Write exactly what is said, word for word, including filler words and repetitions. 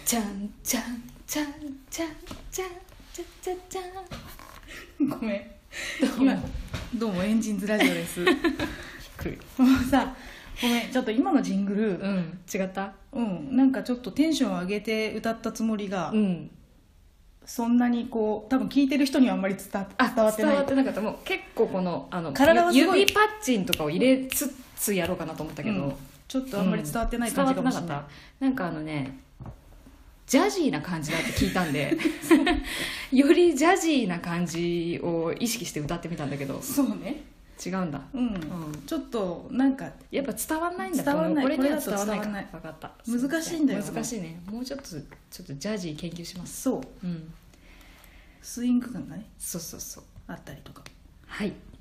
ちゃんちゃんちゃんちゃんちゃんちゃんちゃんちゃん。ごめん今どうもエンジンズラジオです低いもうさごめんちょっと今のジングル、 うん、違った？ うんなんかちょっとテンション上げて歌ったつもりが、 うん、 そんなにこう多分聞いてる人にはあんまり伝伝わってない。 伝わってなかった。もう結構このあの体はすごい指パッチンとかを入れつつやろうかなと思ったけど、うん、 ちょっとあんまり伝わってない感じかもしれない、うん、伝わってなかった。なんかあのねジャジーな感じだって聞いたんでよりジャジーな感じを意識して歌ってみたんだけど、 そうね違うんだ、 うんうん、ちょっとなんかやっぱ伝わんないんだ。 伝わんない。 これには伝わんないか。 分かった。 難しいんだよ。 難しいね。もうちょっとちょっとジャジー研究します。 そう、 うん、 スイング感がねそうそうそうあったりとか。 はい。